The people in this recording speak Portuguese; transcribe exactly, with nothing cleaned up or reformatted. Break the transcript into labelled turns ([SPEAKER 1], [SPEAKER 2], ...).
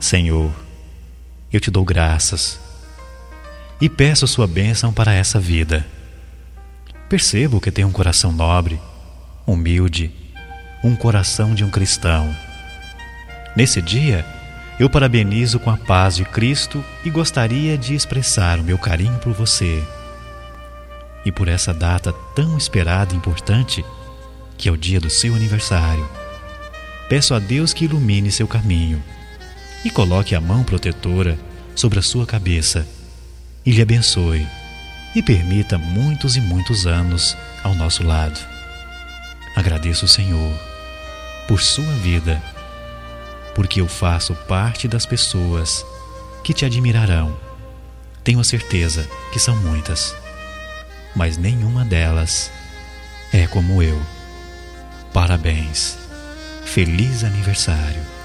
[SPEAKER 1] Senhor, eu te dou graças e peço sua bênção para essa vida. Percebo que tem um coração nobre, humilde, um coração de um cristão. Nesse dia, eu parabenizo com a paz de Cristo e gostaria de expressar o meu carinho por você. E por essa data tão esperada e importante, que é o dia do seu aniversário, peço a Deus que ilumine seu caminho e coloque a mão protetora sobre a sua cabeça e lhe abençoe e permita muitos e muitos anos ao nosso lado. Agradeço o Senhor por sua vida, porque eu faço parte das pessoas que te admirarão. Tenho a certeza que são muitas, mas nenhuma delas é como eu. Parabéns. Feliz aniversário.